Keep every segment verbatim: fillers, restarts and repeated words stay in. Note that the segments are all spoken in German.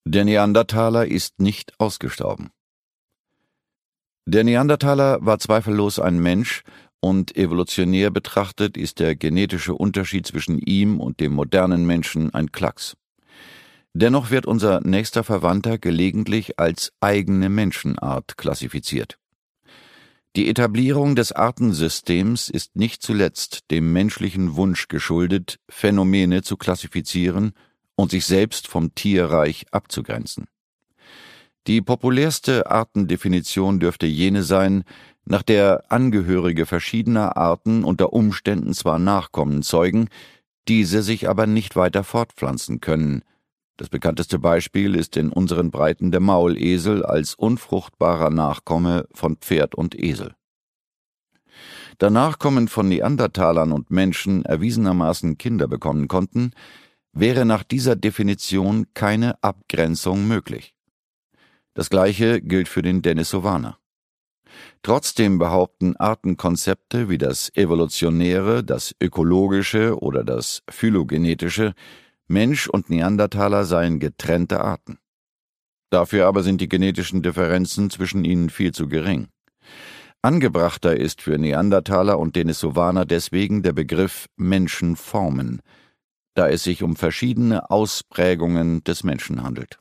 Der Neandertaler ist nicht ausgestorben. Der Neandertaler war zweifellos ein Mensch, und evolutionär betrachtet ist der genetische Unterschied zwischen ihm und dem modernen Menschen ein Klacks. Dennoch wird unser nächster Verwandter gelegentlich als eigene Menschenart klassifiziert. Die Etablierung des Artensystems ist nicht zuletzt dem menschlichen Wunsch geschuldet, Phänomene zu klassifizieren und sich selbst vom Tierreich abzugrenzen. Die populärste Artendefinition dürfte jene sein, nach der Angehörige verschiedener Arten unter Umständen zwar Nachkommen zeugen, diese sich aber nicht weiter fortpflanzen können. Das bekannteste Beispiel ist in unseren Breiten der Maulesel als unfruchtbarer Nachkomme von Pferd und Esel. Da Nachkommen von Neandertalern und Menschen erwiesenermaßen Kinder bekommen konnten, wäre nach dieser Definition keine Abgrenzung möglich. Das Gleiche gilt für den Denisovaner. Trotzdem behaupten Artenkonzepte wie das Evolutionäre, das Ökologische oder das Phylogenetische, Mensch und Neandertaler seien getrennte Arten. Dafür aber sind die genetischen Differenzen zwischen ihnen viel zu gering. Angebrachter ist für Neandertaler und Denisovaner deswegen der Begriff Menschenformen, da es sich um verschiedene Ausprägungen des Menschen handelt.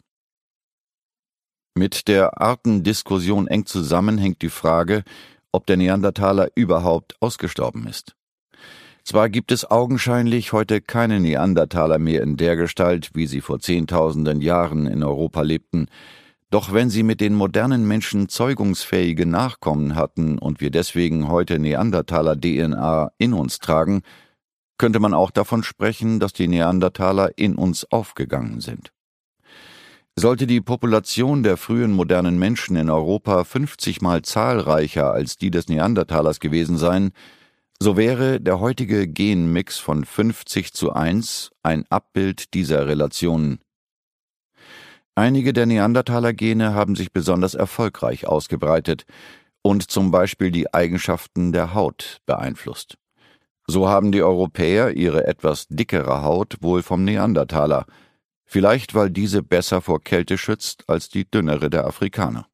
Mit der Artendiskussion eng zusammen hängt die Frage, ob der Neandertaler überhaupt ausgestorben ist. Zwar gibt es augenscheinlich heute keine Neandertaler mehr in der Gestalt, wie sie vor Zehntausenden Jahren in Europa lebten, doch wenn sie mit den modernen Menschen zeugungsfähige Nachkommen hatten und wir deswegen heute Neandertaler-D N A in uns tragen, könnte man auch davon sprechen, dass die Neandertaler in uns aufgegangen sind. Sollte die Population der frühen modernen Menschen in Europa fünfzigmal zahlreicher als die des Neandertalers gewesen sein, so wäre der heutige Genmix von fünfzig zu eins ein Abbild dieser Relationen. Einige der Neandertaler-Gene haben sich besonders erfolgreich ausgebreitet und zum Beispiel die Eigenschaften der Haut beeinflusst. So haben die Europäer ihre etwas dickere Haut wohl vom Neandertaler, vielleicht weil diese besser vor Kälte schützt als die dünnere der Afrikaner.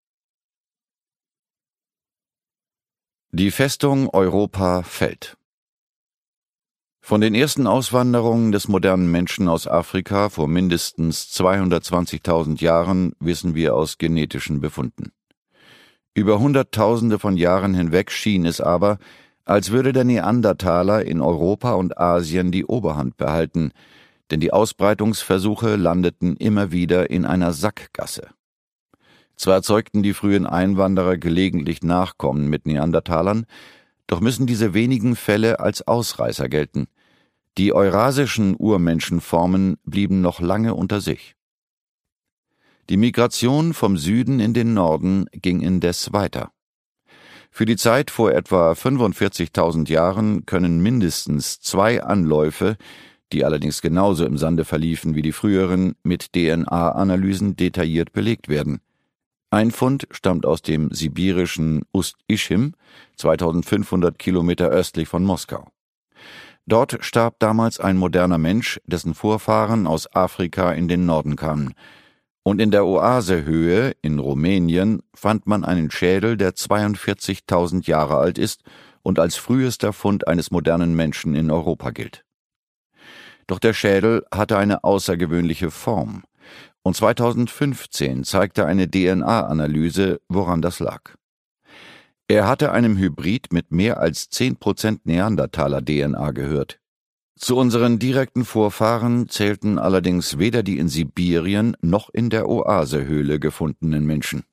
Die Festung Europa fällt. Von den ersten Auswanderungen des modernen Menschen aus Afrika vor mindestens zweihundertzwanzigtausend Jahren wissen wir aus genetischen Befunden. Über Hunderttausende von Jahren hinweg schien es aber, als würde der Neandertaler in Europa und Asien die Oberhand behalten, denn die Ausbreitungsversuche landeten immer wieder in einer Sackgasse. Zwar erzeugten die frühen Einwanderer gelegentlich Nachkommen mit Neandertalern, doch müssen diese wenigen Fälle als Ausreißer gelten. Die eurasischen Urmenschenformen blieben noch lange unter sich. Die Migration vom Süden in den Norden ging indes weiter. Für die Zeit vor etwa fünfundvierzigtausend Jahren können mindestens zwei Anläufe, die allerdings genauso im Sande verliefen wie die früheren, mit D N A-Analysen detailliert belegt werden. Ein Fund stammt aus dem sibirischen Ust-Ischim, zweitausendfünfhundert Kilometer östlich von Moskau. Dort starb damals ein moderner Mensch, dessen Vorfahren aus Afrika in den Norden kamen. Und in der Oasehöhe in Rumänien fand man einen Schädel, der zweiundvierzigtausend Jahre alt ist und als frühester Fund eines modernen Menschen in Europa gilt. Doch der Schädel hatte eine außergewöhnliche Form, und zweitausendfünfzehn zeigte eine D N A-Analyse, woran das lag. Er hatte einem Hybrid mit mehr als zehn Prozent Neandertaler-D N A gehört. Zu unseren direkten Vorfahren zählten allerdings weder die in Sibirien noch in der Oasehöhle gefundenen Menschen.